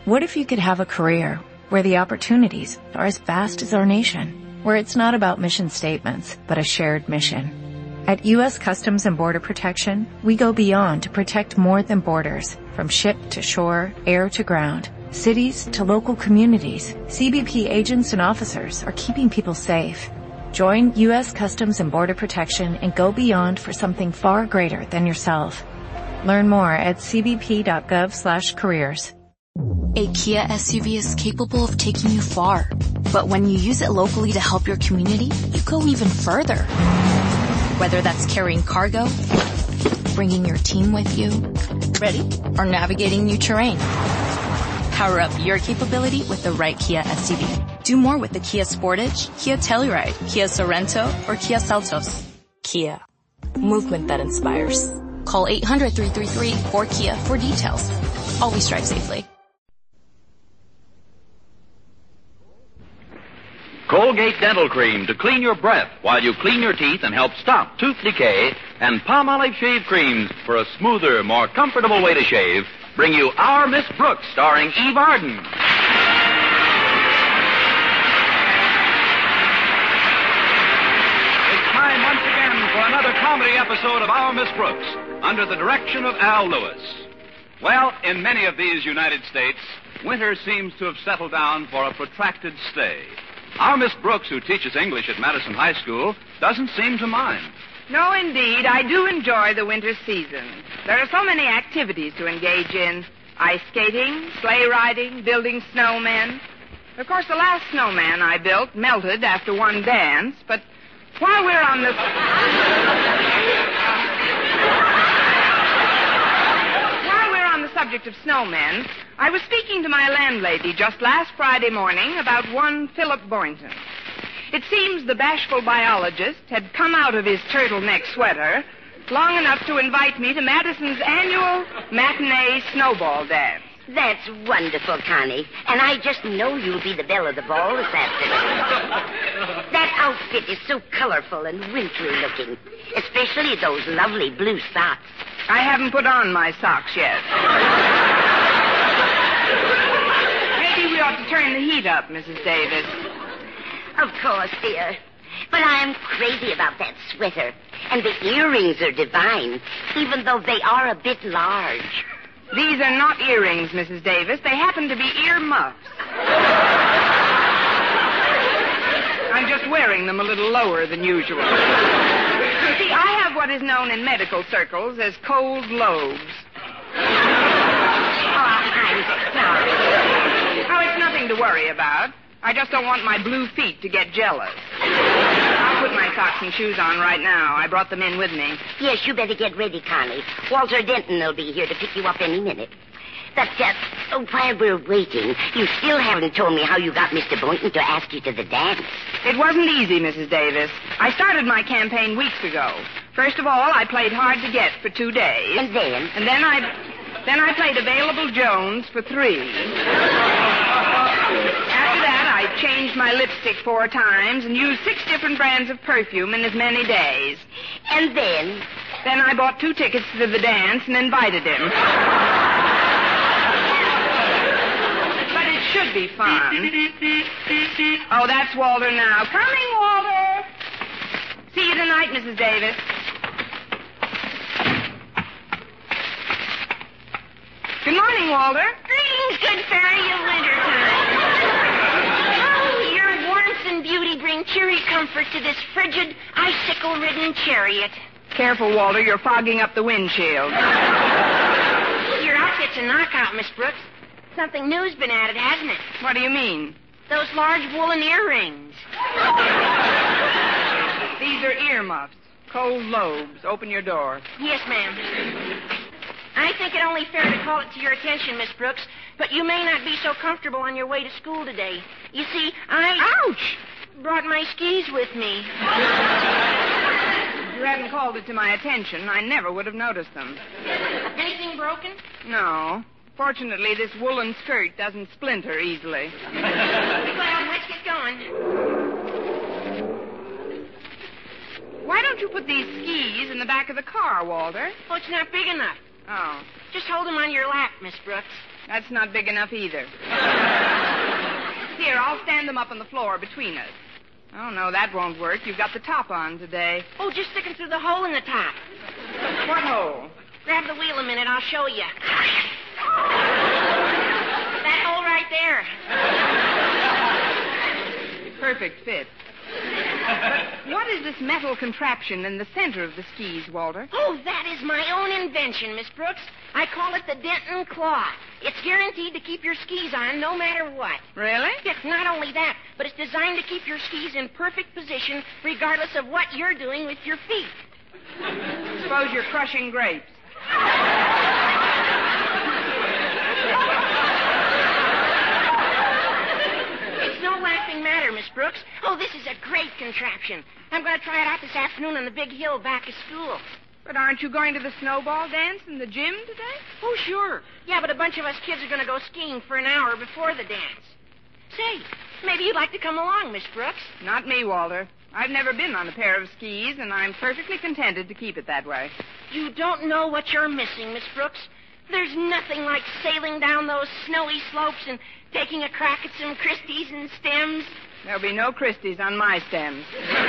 What if you could have a career where the opportunities are as vast as our nation, where it's not about mission statements, but a shared mission? At U.S. Customs and Border Protection, we go beyond to protect more than borders, from ship to shore, air to ground, cities to local communities. CBP agents and officers are keeping people safe. Join U.S. Customs and Border Protection and go beyond for something far greater than yourself. Learn more at cbp.gov/careers. A Kia SUV is capable of taking you far. But when you use it locally to help your community, you go even further. Whether that's carrying cargo, bringing your team with you, ready, or navigating new terrain. Power up your capability with the right Kia SUV. Do more with the Kia Sportage, Kia Telluride, Kia Sorento, or Kia Seltos. Kia. Movement that inspires. Call 800-333-4KIA for details. Always drive safely. Colgate Dental Cream to clean your breath while you clean your teeth and help stop tooth decay, and Palmolive Shave Creams for a smoother, more comfortable way to shave, bring you Our Miss Brooks, starring Eve Arden. It's time once again for another comedy episode of Our Miss Brooks, under the direction of Al Lewis. Well, in many of these United States, winter seems to have settled down for a protracted stay. Our Miss Brooks, who teaches English at Madison High School, doesn't seem to mind. No, indeed. I do enjoy the winter season. There are so many activities to engage in. Ice skating, sleigh riding, building snowmen. Of course, the last snowman I built melted after one dance, but while we're on the... subject of snowmen, I was speaking to my landlady just last Friday morning about one Philip Boynton. It seems the bashful biologist had come out of his turtleneck sweater long enough to invite me to Madison's annual matinee snowball dance. That's wonderful, Connie. And I just know you'll be the belle of the ball this afternoon. That outfit is so colorful and wintry looking, especially those lovely blue socks. I haven't put on my socks yet. Maybe we ought to turn the heat up, Mrs. Davis. Of course, dear. But I'm crazy about that sweater. And the earrings are divine, even though they are a bit large. These are not earrings, Mrs. Davis. They happen to be ear muffs. I'm just wearing them a little lower than usual. You see, I have what is known in medical circles as cold lobes. Oh, I'm sorry. Oh, it's nothing to worry about. I just don't want my blue feet to get jealous. I'll put my socks and shoes on right now. I brought them in with me. Yes, you better get ready, Connie. Walter Denton will be here to pick you up any minute. But while we're waiting, you still haven't told me how you got Mr. Boynton to ask you to the dance. It wasn't easy, Mrs. Davis. I started my campaign weeks ago. First of all, I played hard to get for 2 days. And then? And then I played Available Jones for 3. After that, I changed my lipstick 4 times and used 6 different brands of perfume in as many days. And then? Then I bought 2 tickets to the dance and invited him. But it should be fun. Oh, that's Walter now. Coming, Walter. See you tonight, Mrs. Davis. Good morning, Walter. Greetings, good fairy of wintertime. Oh, your warmth and beauty bring cheery comfort to this frigid, icicle-ridden chariot. Careful, Walter. You're fogging up the windshield. Your outfit's a knockout, Miss Brooks. Something new's been added, hasn't it? What do you mean? Those large woolen earrings. These are earmuffs. Cold lobes. Open your door. Yes, ma'am. I think it only fair to call it to your attention, Miss Brooks, but you may not be so comfortable on your way to school today. You see, Ouch! Brought my skis with me. If you hadn't called it to my attention, I never would have noticed them. Anything broken? No. Fortunately, this woolen skirt doesn't splinter easily. Well, let's get going. Why don't you put these skis in the back of the car, Walter? Oh, it's not big enough. Oh. Just hold them on your lap, Miss Brooks. That's not big enough either. Here, I'll stand them up on the floor between us. Oh, no, that won't work. You've got the top on today. Oh, just stick 'em through the hole in the top. What hole? Grab the wheel a minute. I'll show you. That hole right there. Perfect fit. But what is this metal contraption in the center of the skis, Walter? Oh, that is my own invention, Miss Brooks. I call it the Denton Claw. It's guaranteed to keep your skis on no matter what. Really? It's not only that, but it's designed to keep your skis in perfect position regardless of what you're doing with your feet. Suppose you're crushing grapes. It's no laughing matter, Miss Brooks. Oh, this is a great contraption. I'm going to try it out this afternoon on the big hill back of school. But aren't you going to the snowball dance in the gym today? Oh, sure. Yeah, but a bunch of us kids are going to go skiing for an hour before the dance. Say, maybe you'd like to come along, Miss Brooks. Not me, Walter. I've never been on a pair of skis, and I'm perfectly contented to keep it that way. You don't know what you're missing, Miss Brooks. There's nothing like sailing down those snowy slopes and taking a crack at some Christies and stems. There'll be no Christies on my stems.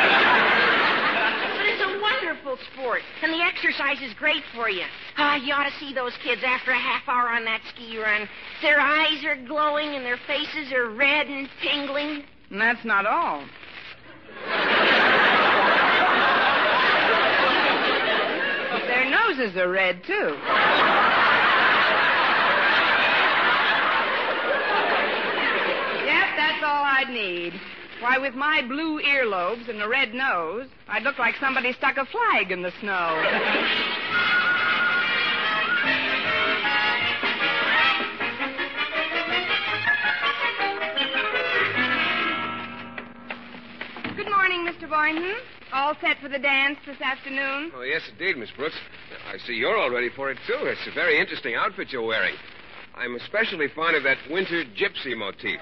But it's a wonderful sport, and the exercise is great for you. Ah, you ought to see those kids after a half hour on that ski run. Their eyes are glowing and their faces are red and tingling. And that's not all. Their noses are red, too. Yep, that's all I'd need. Why, with my blue earlobes and a red nose, I'd look like somebody stuck a flag in the snow. Good morning, Mr. Boynton. All set for the dance this afternoon? Oh, yes, indeed, Miss Brooks. I see you're all ready for it, too. It's a very interesting outfit you're wearing. I'm especially fond of that winter gypsy motif.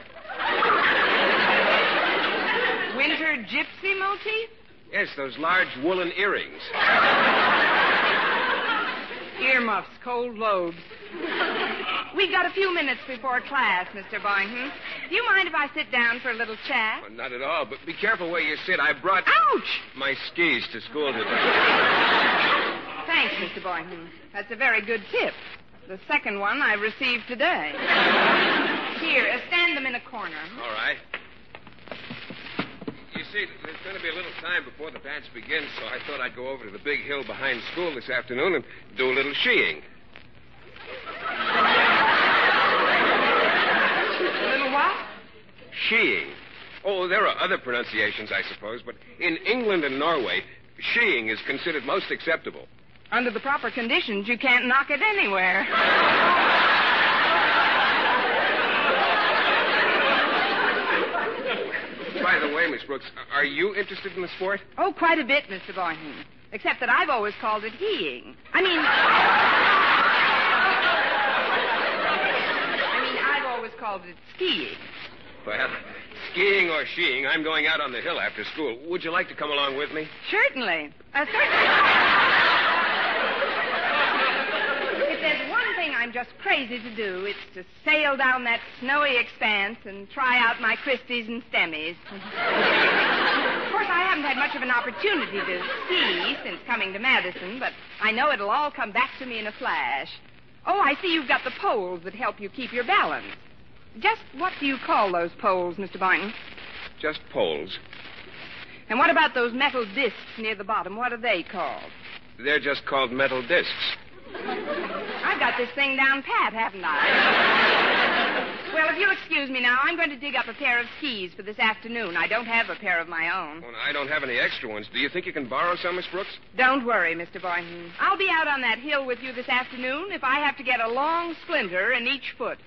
Winter gypsy motif? Yes, those large woolen earrings. Earmuffs, cold lobes. We've got a few minutes before class, Mr. Boynton. Do you mind if I sit down for a little chat? Well, not at all, but be careful where you sit. I brought... Ouch! My skis to school today. Thanks, Mr. Boynton. That's a very good tip. The second one I received today. Here, stand them in a corner. All right. You see, there's going to be a little time before the dance begins, so I thought I'd go over to the big hill behind school this afternoon and do a little skiing. A little what? Skiing. Oh, there are other pronunciations, I suppose, but in England and Norway, skiing is considered most acceptable. Under the proper conditions, you can't knock it anywhere. By the way, Miss Brooks, are you interested in the sport? Oh, quite a bit, Mr. Boynton. Except that I've always called it heeing. I've always called it skiing. Well, skiing or skiing, I'm going out on the hill after school. Would you like to come along with me? Certainly. Certainly. If there's one thing I'm just crazy to do, it's to sail down that snowy expanse and try out my Christies and Stemmies. Of course, I haven't had much of an opportunity to ski since coming to Madison, but I know it'll all come back to me in a flash. Oh, I see you've got the poles that help you keep your balance. Just what do you call those poles, Mr. Boynton? Just poles. And what about those metal discs near the bottom? What are they called? They're just called metal discs. I've got this thing down pat, haven't I? Well, if you'll excuse me now, I'm going to dig up a pair of skis for this afternoon. I don't have a pair of my own. Well, I don't have any extra ones. Do you think you can borrow some, Miss Brooks? Don't worry, Mr. Boynton. I'll be out on that hill with you this afternoon if I have to get a long splinter in each foot.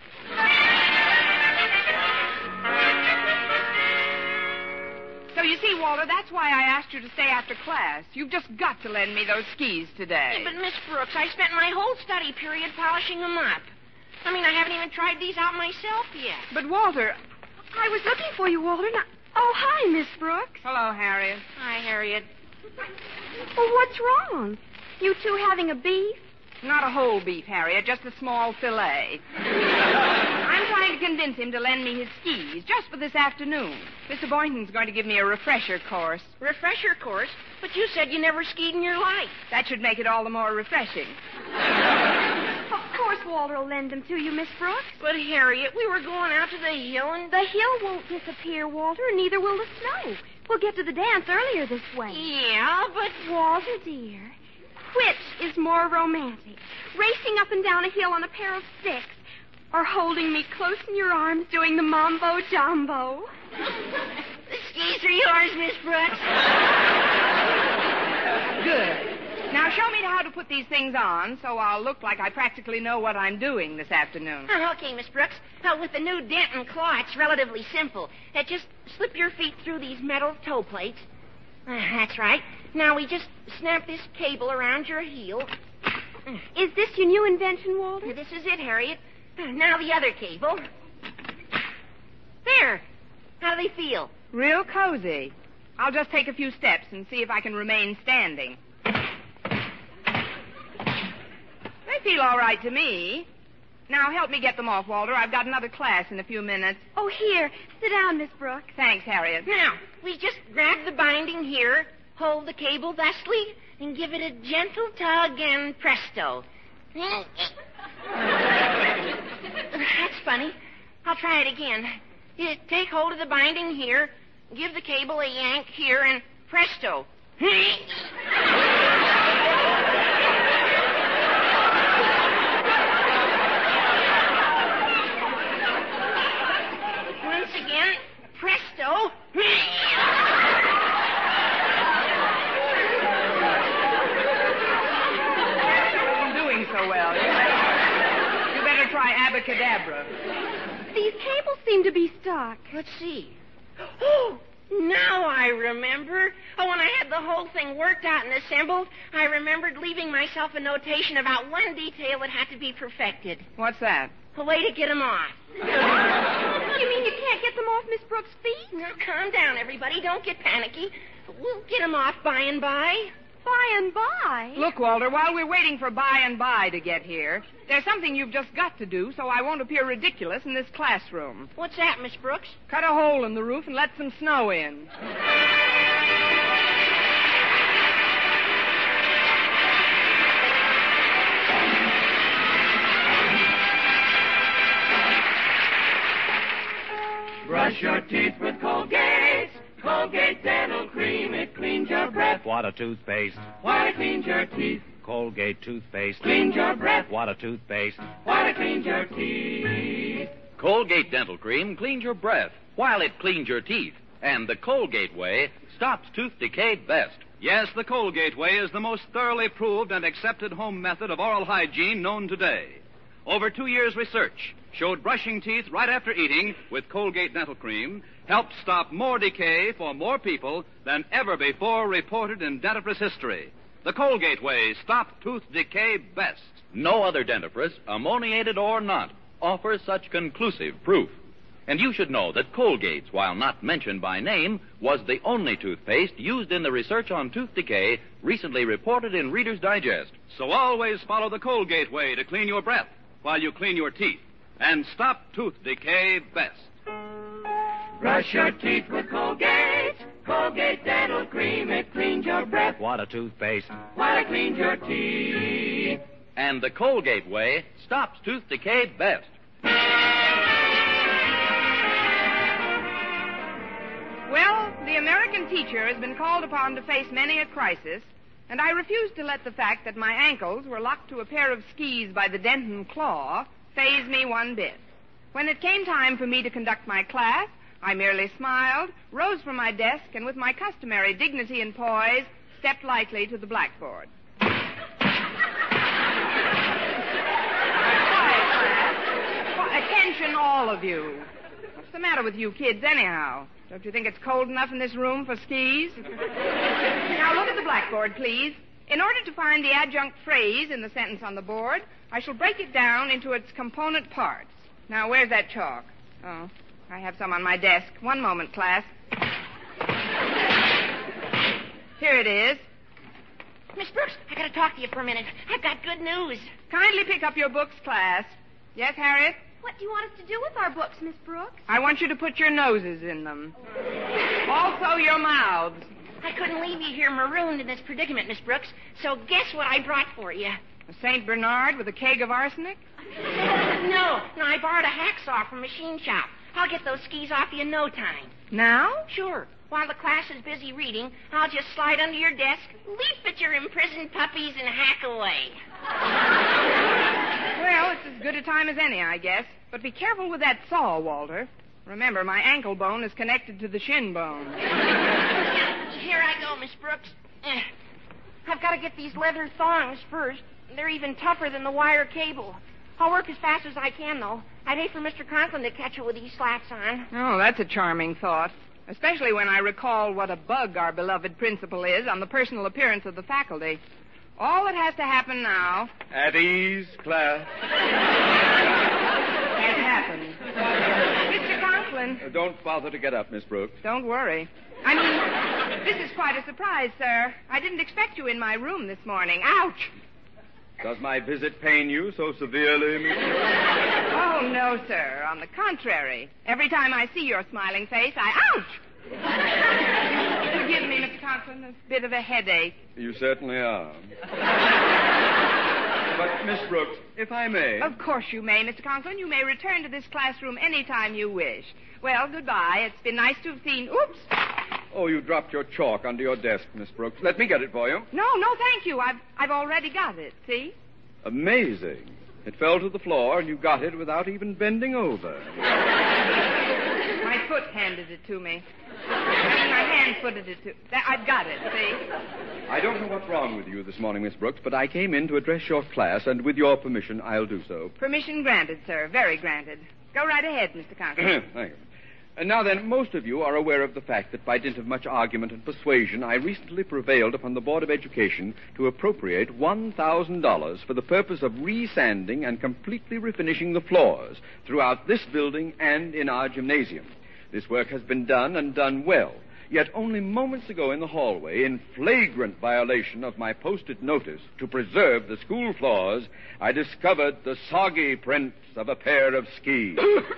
So you see, Walter, that's why I asked you to stay after class. You've just got to lend me those skis today. Yeah, but Miss Brooks, I spent my whole study period polishing them up. I haven't even tried these out myself yet. But, Walter... I was looking for you, Walter. Now... Oh, hi, Miss Brooks. Hello, Harriet. Hi, Harriet. Well, what's wrong? You two having a beef? Not a whole beef, Harriet, just a small fillet. I'm trying to convince him to lend me his skis just for this afternoon. Mr. Boynton's going to give me a refresher course. Refresher course? But you said you never skied in your life. That should make it all the more refreshing. Of course Walter will lend them to you, Miss Brooks. But, Harriet, we were going out to the hill and... The hill won't disappear, Walter, and neither will the snow. We'll get to the dance earlier this way. Yeah, but... Walter, dear, which is more romantic? Racing up and down a hill on a pair of sticks, or holding me close in your arms doing the mambo jumbo? The skis are yours, Miss Brooks. Good. Now show me how to put these things on so I'll look like I practically know what I'm doing this afternoon. Okay, Miss Brooks. With the new Denton claw, it's relatively simple. Just slip your feet through these metal toe plates. That's right. Now we just snap this cable around your heel. Is this your new invention, Walter? This is it, Harriet. Now the other cable. There. How do they feel? Real cozy. I'll just take a few steps and see if I can remain standing. They feel all right to me. Now help me get them off, Walter. I've got another class in a few minutes. Oh, here. Sit down, Miss Brooks. Thanks, Harriet. Now, we just grab the binding here, hold the cable thusly, and give it a gentle tug, and presto. That's funny. I'll try it again. You take hold of the binding here, give the cable a yank here, and presto. Once again, presto. I'm doing so well. You better try abracadabra. These cables seem to be stuck. Let's see. Oh, now I remember. When I had the whole thing worked out and assembled, I remembered leaving myself a notation about one detail that had to be perfected. What's that? A way to get them off. You mean you can't get them off Miss Brooks' feet? Now, calm down, everybody. Don't get panicky. We'll get them off by and by. By and by? Look, Walter, while we're waiting for by and by to get here, there's something you've just got to do so I won't appear ridiculous in this classroom. What's that, Miss Brooks? Cut a hole in the roof and let some snow in. Brush your teeth with Colgate. Colgate Dental Cream. It cleans your breath. What a toothpaste. While it cleans your teeth. Colgate toothpaste. Cleans your breath. What a toothpaste. While it cleans your teeth. Colgate Dental Cream cleans your breath while it cleans your teeth. And the Colgate way stops tooth decay best. Yes, the Colgate way is the most thoroughly proved and accepted home method of oral hygiene known today. Over 2 years' research showed brushing teeth right after eating with Colgate Dental Cream helped stop more decay for more people than ever before reported in dentifrice history. The Colgate way stopped tooth decay best. No other dentifrice, ammoniated or not, offers such conclusive proof. And you should know that Colgate's, while not mentioned by name, was the only toothpaste used in the research on tooth decay recently reported in Reader's Digest. So always follow the Colgate way to clean your breath while you clean your teeth and stop tooth decay best. Brush your teeth with Colgate. Colgate Dental Cream. It cleans your breath. What a toothpaste. While it cleans your teeth. And the Colgate way stops tooth decay best. Well, the American teacher has been called upon to face many a crisis, and I refused to let the fact that my ankles were locked to a pair of skis by the Denton claw faze me one bit. When it came time for me to conduct my class, I merely smiled, rose from my desk, and with my customary dignity and poise, stepped lightly to the blackboard. Quiet, class. Attention, all of you. What's the matter with you kids, anyhow? Don't you think it's cold enough in this room for skis? Now, look at the blackboard, please. In order to find the adjunct phrase in the sentence on the board, I shall break it down into its component parts. Now, where's that chalk? Oh, I have some on my desk. One moment, class. Here it is. Miss Brooks, I gotta talk to you for a minute. I've got good news. Kindly pick up your books, class. Yes, Harriet? What do you want us to do with our books, Miss Brooks? I want you to put your noses in them. Also your mouths. I couldn't leave you here marooned in this predicament, Miss Brooks, so guess what I brought for you? A St. Bernard with a keg of arsenic? No, I borrowed a hacksaw from a machine shop. I'll get those skis off you in no time. Now? Sure. While the class is busy reading, I'll just slide under your desk, leap at your imprisoned puppies, and hack away. Well, it's as good a time as any, I guess. But be careful with that saw, Walter. Remember, my ankle bone is connected to the shin bone. Here I go, Miss Brooks. I've got to get these leather thongs first. They're even tougher than the wire cable. I'll work as fast as I can, though. I'd hate for Mr. Conklin to catch it with these slacks on. Oh, that's a charming thought. Especially when I recall what a bug our beloved principal is on the personal appearance of the faculty. All that has to happen now... At ease, class. has happened. Mr. Conklin. Don't bother to get up, Miss Brooks. Don't worry. I mean, this is quite a surprise, sir. I didn't expect you in my room this morning. Ouch! Does my visit pain you so severely, Miss Brooks? Oh, no, sir. On the contrary. Every time I see your smiling face, ouch! Forgive me, Mr. Conklin, a bit of a headache. You certainly are. But, Miss Brooks, if I may... Of course you may, Mr. Conklin. You may return to this classroom any time you wish. Well, goodbye. It's been nice to have seen... Oops! Oh, you dropped your chalk under your desk, Miss Brooks. Let me get it for you. No, thank you. I've already got it, see? Amazing. It fell to the floor, and you got it without even bending over. My foot handed it to me. My hand footed it to... I've got it, see? I don't know what's wrong with you this morning, Miss Brooks, but I came in to address your class, and with your permission, I'll do so. Permission granted, sir. Very granted. Go right ahead, Mr. Conklin. Thank you. And now then, most of you are aware of the fact that by dint of much argument and persuasion, I recently prevailed upon the Board of Education to appropriate $1,000 for the purpose of resanding and completely refinishing the floors throughout this building and in our gymnasium. This work has been done and done well. Yet only moments ago in the hallway, in flagrant violation of my posted notice to preserve the school floors, I discovered the soggy prints of a pair of skis.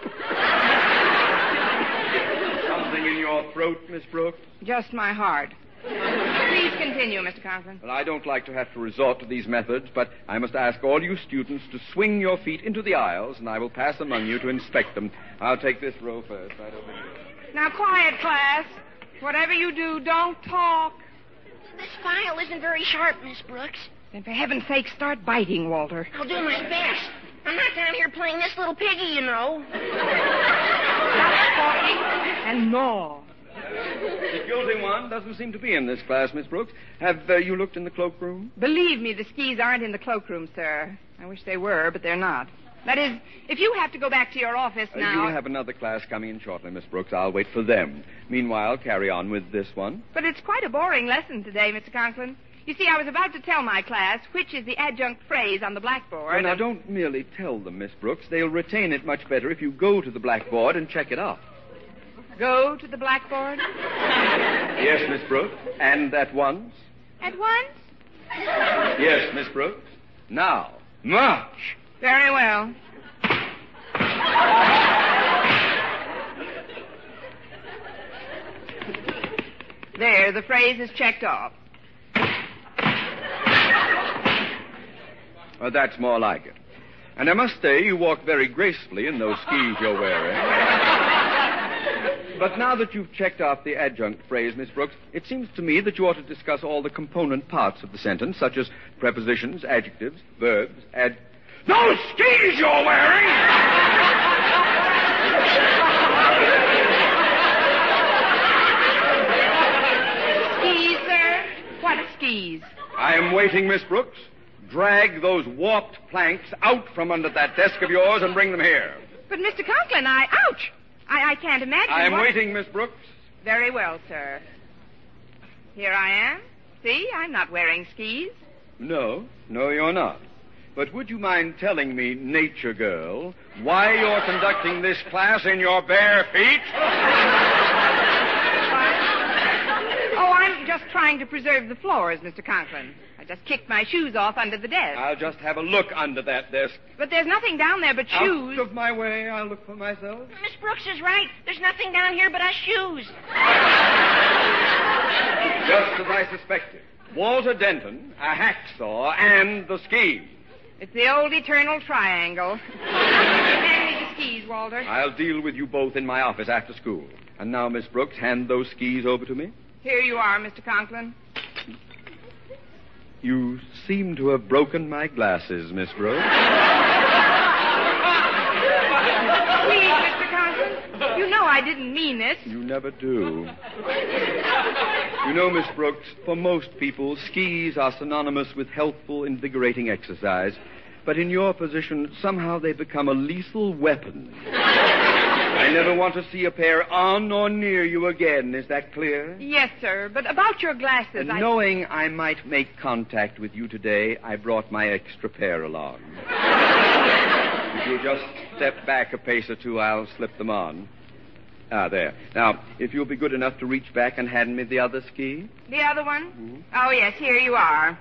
Something in your throat, Miss Brooks? Just my heart. Please continue, Mr. Conklin. Well, I don't like to have to resort to these methods, but I must ask all you students to swing your feet into the aisles, and I will pass among you to inspect them. I'll take this row first, right over here. Now, quiet, class. Whatever you do, don't talk. This file isn't very sharp, Miss Brooks. Then for heaven's sake, start biting, Walter. I'll do my best. I'm not down here playing this little piggy, you know. Stop talking and gnaw. The guilty one doesn't seem to be in this class, Miss Brooks. Have you looked in the cloakroom? Believe me, the skis aren't in the cloakroom, sir. I wish they were, but they're not. That is, if you have to go back to your office now... You'll have another class coming in shortly, Miss Brooks. I'll wait for them. Meanwhile, carry on with this one. But it's quite a boring lesson today, Mr. Conklin. You see, I was about to tell my class which is the adjunct phrase on the blackboard. Well, now, don't merely tell them, Miss Brooks. They'll retain it much better if you go to the blackboard and check it out. Go to the blackboard? Yes, Miss Brooks. And at once. At once? Yes, Miss Brooks. Now, march. Very well. There, the phrase is checked off. Well, that's more like it. And I must say, you walk very gracefully in those skis you're wearing. But now that you've checked off the adjunct phrase, Miss Brooks, it seems to me that you ought to discuss all the component parts of the sentence, such as prepositions, adjectives, verbs, Those skis you're wearing! Skis, sir? What skis? I am waiting, Miss Brooks. Drag those warped planks out from under that desk of yours and bring them here. But, Mr. Conklin, ouch! I can't imagine I am waiting, Miss Brooks. Very well, sir. Here I am. See, I'm not wearing skis. No, you're not. But would you mind telling me, nature girl, why you're conducting this class in your bare feet? Oh, I'm just trying to preserve the floors, Mr. Conklin. I just kicked my shoes off under the desk. I'll just have a look under that desk. But there's nothing down there but shoes. Out of my way. I'll look for myself. Miss Brooks is right. There's nothing down here but us shoes. Just as I suspected. Walter Denton, a hacksaw, and the skis. It's the old eternal triangle. Hand me the skis, Walter. I'll deal with you both in my office after school. And now, Miss Brooks, hand those skis over to me. Here you are, Mr. Conklin. You seem to have broken my glasses, Miss Brooks. Please, Mr. Conklin. You know I didn't mean it. You never do. You know, Miss Brooks, for most people, skis are synonymous with healthful, invigorating exercise. But in your position, somehow they become a lethal weapon. I never want to see a pair on or near you again. Is that clear? Yes, sir. But about your glasses, Knowing I might make contact with you today, I brought my extra pair along. If you'll just step back a pace or two, I'll slip them on. Ah, there. Now, if you'll be good enough to reach back and hand me the other ski. The other one? Mm-hmm. Oh, yes, here you are.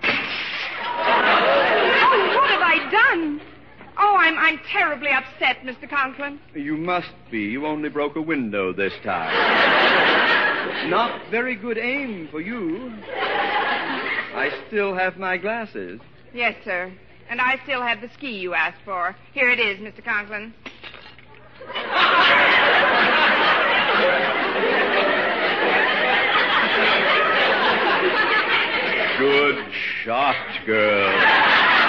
Oh, what have I done? Oh, I'm terribly upset, Mr. Conklin. You must be. You only broke a window this time. Not very good aim for you. I still have my glasses. Yes, sir. And I still have the ski you asked for. Here it is, Mr. Conklin. Good shot, girl.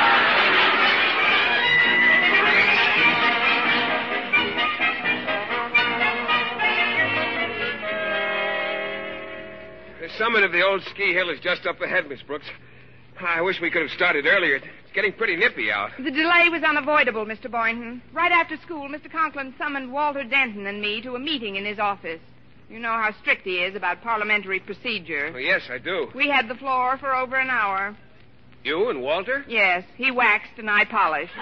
The summit of the old ski hill is just up ahead, Miss Brooks. I wish we could have started earlier. It's getting pretty nippy out. The delay was unavoidable, Mr. Boynton. Right after school, Mr. Conklin summoned Walter Denton and me to a meeting in his office. You know how strict he is about parliamentary procedure. Oh, yes, I do. We had the floor for over an hour. You and Walter? Yes, he waxed and I polished.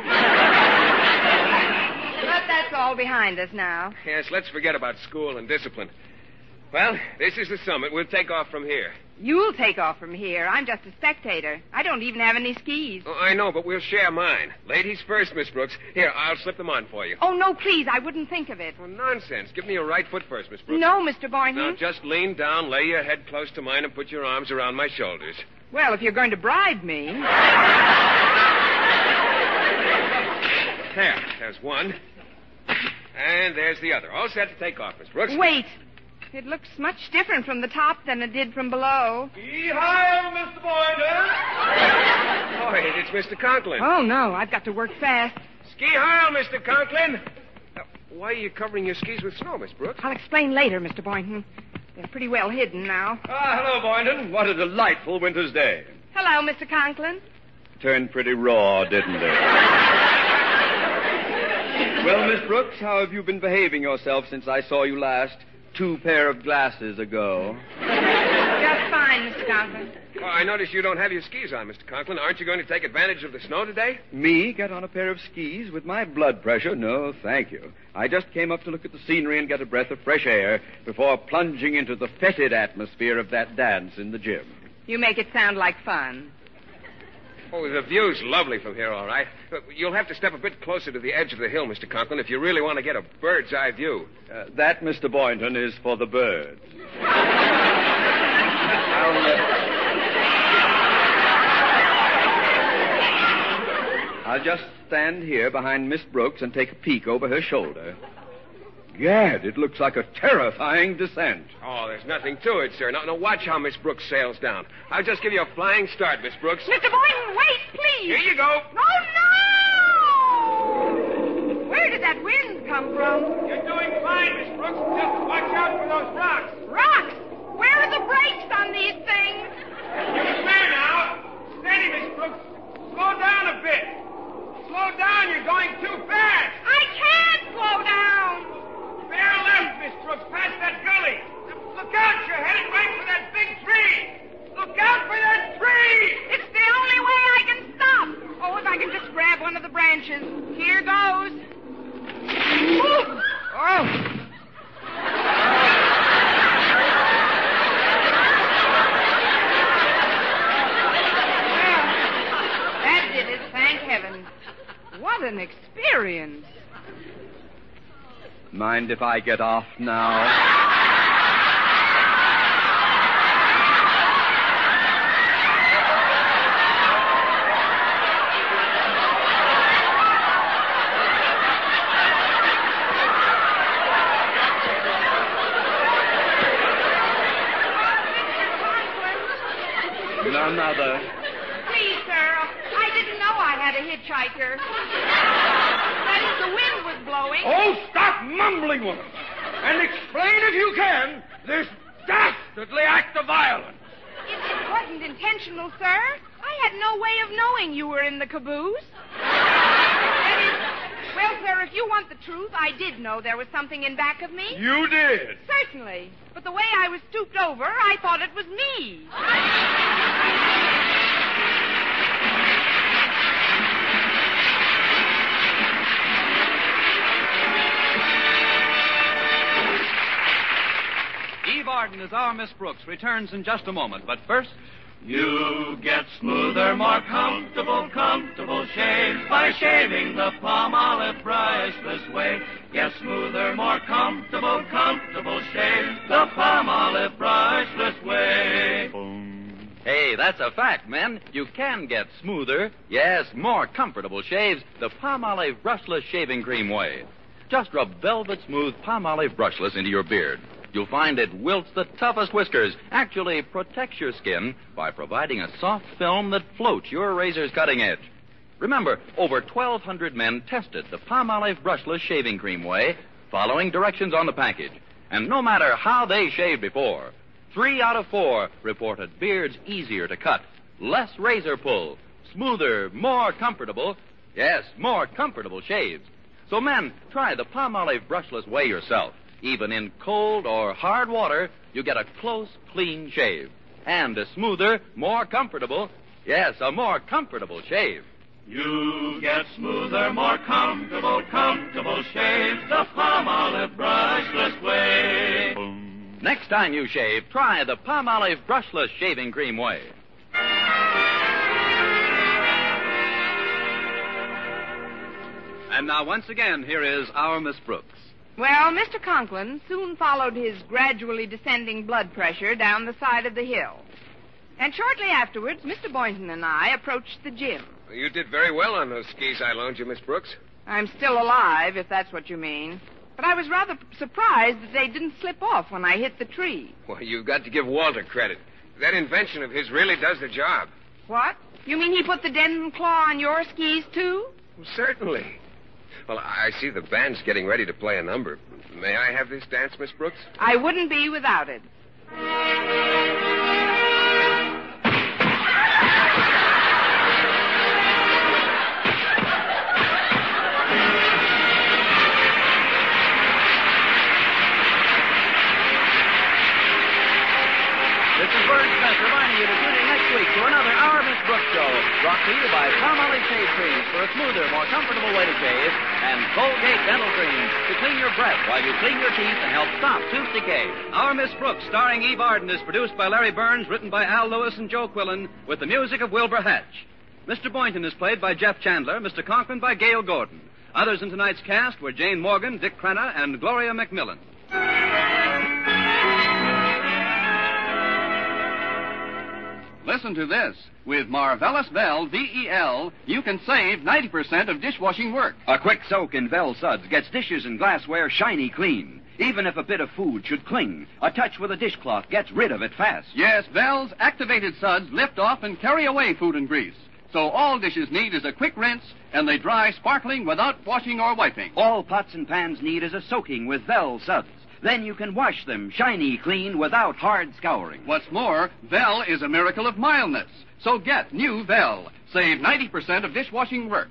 But that's all behind us now. Yes, let's forget about school and discipline. Well, this is the summit. We'll take off from here. You'll take off from here. I'm just a spectator. I don't even have any skis. Oh, I know, but we'll share mine. Ladies first, Miss Brooks. Here, I'll slip them on for you. Oh, no, please. I wouldn't think of it. Oh, nonsense. Give me your right foot first, Miss Brooks. No, Mr. Boynton. Now, just lean down, lay your head close to mine, and put your arms around my shoulders. Well, if you're going to bribe me. There's one. And there's the other. All set to take off, Miss Brooks. Wait. It looks much different from the top than it did from below. Yee-hi, Mr. Boynton. Oh, it's Mr. Conklin. Oh, no. I've got to work fast. Ski-hi, Mr. Conklin. Why are you covering your skis with snow, Miss Brooks? I'll explain later, Mr. Boynton. They're pretty well hidden now. Hello, Boynton. What a delightful winter's day. Hello, Mr. Conklin. Turned pretty raw, didn't it? Well, Miss Brooks, how have you been behaving yourself since I saw you last 2 pair of glasses ago? Just fine, Mr. Conklin. Oh, I notice you don't have your skis on, Mr. Conklin. Aren't you going to take advantage of the snow today? Me get on a pair of skis with my blood pressure? No, thank you. I just came up to look at the scenery and get a breath of fresh air before plunging into the fetid atmosphere of that dance in the gym. You make it sound like fun. Oh, the view's lovely from here, all right. But you'll have to step a bit closer to the edge of the hill, Mr. Conklin, if you really want to get a bird's-eye view. That, Mr. Boynton, is for the birds. I'll just stand here behind Miss Brooks and take a peek over her shoulder. Gad, it looks like a terrifying descent. Oh, there's nothing to it, sir. Now, watch how Miss Brooks sails down. I'll just give you a flying start, Miss Brooks. Mr. Boynton, wait, please. Here you go. Oh, no! Where did that wind come from? You're doing fine, Miss Brooks. Just watch out for those rocks. Rocks? Where are the brakes on these things? You're clear now. Steady, Miss Brooks. Slow down a bit. Slow down. You're going too fast. I can't slow down. Bear left, Miss Brooks, past that gully. Look out, you're headed right for that big tree. Look out for that tree! It's the only way I can stop. Oh, if I can just grab one of the branches. Here goes. Ooh. Mind if I get off now? Another. Please, sir, I didn't know I had a hitchhiker. That is, the wind was blowing. Oh, stop mumbling, woman. And explain, if you can, this dastardly act of violence. It wasn't intentional, sir. I had no way of knowing you were in the caboose. That is, well, sir, if you want the truth, I did know there was something in back of me. You did? Certainly. But the way I was stooped over, I thought it was me. Eve Arden as our Miss Brooks returns in just a moment. But first... You get smoother, more comfortable shaves by shaving the Palmolive brushless way. Get smoother, more comfortable shaves the Palmolive brushless way. Hey, that's a fact, men. You can get smoother, yes, more comfortable shaves the Palmolive brushless shaving cream way. Just rub velvet smooth Palmolive brushless into your beard. You'll find it wilts the toughest whiskers, actually protects your skin by providing a soft film that floats your razor's cutting edge. Remember, over 1,200 men tested the Palmolive brushless shaving cream way, following directions on the package. And no matter how they shaved before, 3 out of 4 reported beards easier to cut, less razor pull, smoother, more comfortable shaves. So men, try the Palmolive brushless way yourself. Even in cold or hard water, you get a close, clean shave. And a smoother, more comfortable shave. You get smoother, more comfortable shaves the Palmolive brushless way. Next time you shave, try the Palmolive brushless shaving cream way. And now, once again, here is our Miss Brooks. Well, Mr. Conklin soon followed his gradually descending blood pressure down the side of the hill. And shortly afterwards, Mr. Boynton and I approached the gym. You did very well on those skis I loaned you, Miss Brooks. I'm still alive, if that's what you mean. But I was rather surprised that they didn't slip off when I hit the tree. Well, you've got to give Walter credit. That invention of his really does the job. What? You mean he put the dent and claw on your skis, too? Well, certainly. Well, I see the band's getting ready to play a number. May I have this dance, Miss Brooks? I wouldn't be without it. This is Bert Smith reminding you to tune in next week to another Our Miss Brooks show, brought to you by Palmolive Shave Creams for a smoother, more comfortable way to shave, and Colgate Dental Creams to clean your breath while you clean your teeth and help stop tooth decay. Our Miss Brooks, starring Eve Arden, is produced by Larry Burns, written by Al Lewis and Joe Quillen, with the music of Wilbur Hatch. Mr. Boynton is played by Jeff Chandler, Mr. Conklin by Gail Gordon. Others in tonight's cast were Jane Morgan, Dick Crenna, and Gloria McMillan. Listen to this. With Marvelous Vel, V-E-L, you can save 90% of dishwashing work. A quick soak in Vel suds gets dishes and glassware shiny clean. Even if a bit of food should cling, a touch with a dishcloth gets rid of it fast. Yes, Vel's activated suds lift off and carry away food and grease. So all dishes need is a quick rinse, and they dry sparkling without washing or wiping. All pots and pans need is a soaking with Vel suds. Then you can wash them shiny clean without hard scouring. What's more, Vel is a miracle of mildness. So get new Vel. Save 90% of dishwashing work.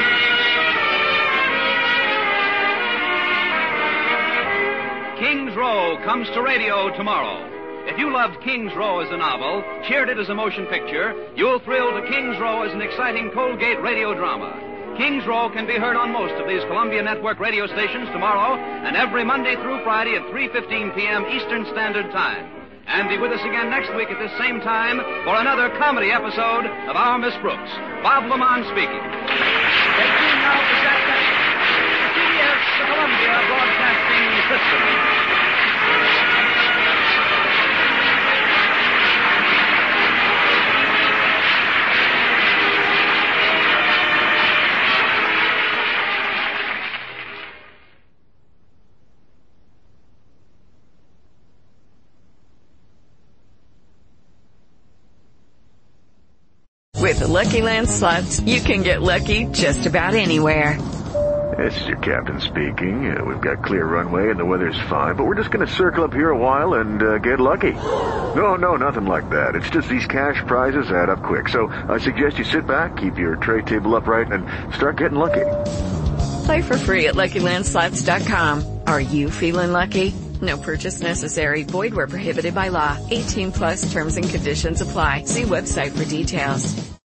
King's Row comes to radio tomorrow. If you loved King's Row as a novel, cheered it as a motion picture, you'll thrill to King's Row as an exciting Colgate radio drama. King's Row can be heard on most of these Columbia Network radio stations tomorrow and every Monday through Friday at 3:15 p.m. Eastern Standard Time. And be with us again next week at this same time for another comedy episode of Our Miss Brooks. Bob Lamont speaking. Stay tuned now for Jack Benson. CBS, the Columbia Broadcasting System. With the Lucky Land Slots, you can get lucky just about anywhere. This is your captain speaking. We've got clear runway and the weather's fine, but we're just going to circle up here a while and get lucky. No, nothing like that. It's just these cash prizes add up quick. So I suggest you sit back, keep your tray table upright, and start getting lucky. Play for free at LuckyLandSlots.com. Are you feeling lucky? No purchase necessary. Void where prohibited by law. 18 plus terms and conditions apply. See website for details.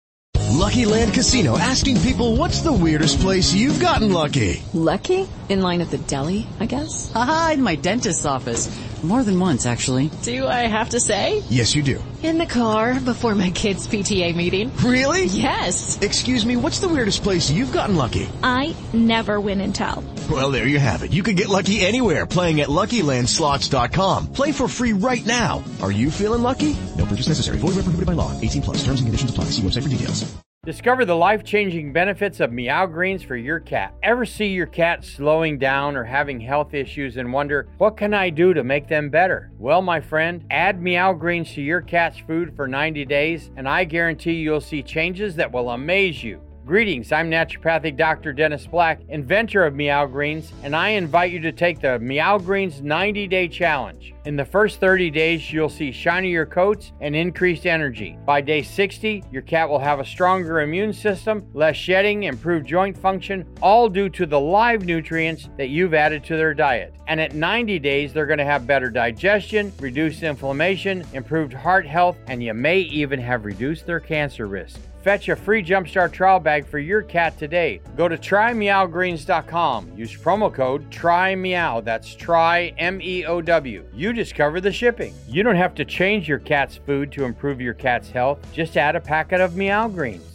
Lucky Land Casino, asking people, what's the weirdest place you've gotten lucky? Lucky? In line at the deli, I guess? Aha, in my dentist's office. More than once, actually. Do I have to say? Yes, you do. In the car before my kids' PTA meeting. Really? Yes. Excuse me, what's the weirdest place you've gotten lucky? I never win and tell. Well, there you have it. You can get lucky anywhere, playing at LuckyLandSlots.com. Play for free right now. Are you feeling lucky? No purchase necessary. Void where prohibited by law. 18 plus. Terms and conditions apply. See website for details. Discover the life-changing benefits of Meow Greens for your cat. Ever see your cat slowing down or having health issues and wonder, what can I do to make them better? Well, my friend, add Meow Greens to your cat's food for 90 days, and I guarantee you'll see changes that will amaze you. Greetings, I'm naturopathic Dr. Dennis Black, inventor of Meow Greens, and I invite you to take the Meow Greens 90-day challenge. In the first 30 days, you'll see shinier coats and increased energy. By day 60, your cat will have a stronger immune system, less shedding, improved joint function, all due to the live nutrients that you've added to their diet. And at 90 days, they're going to have better digestion, reduced inflammation, improved heart health, and you may even have reduced their cancer risk. Fetch a free Jumpstart trial bag for your cat today. Go to trymeowgreens.com. Use promo code TRYMEOW. That's try, M-E-O-W. You discover the shipping. You don't have to change your cat's food to improve your cat's health. Just add a packet of Meow Greens.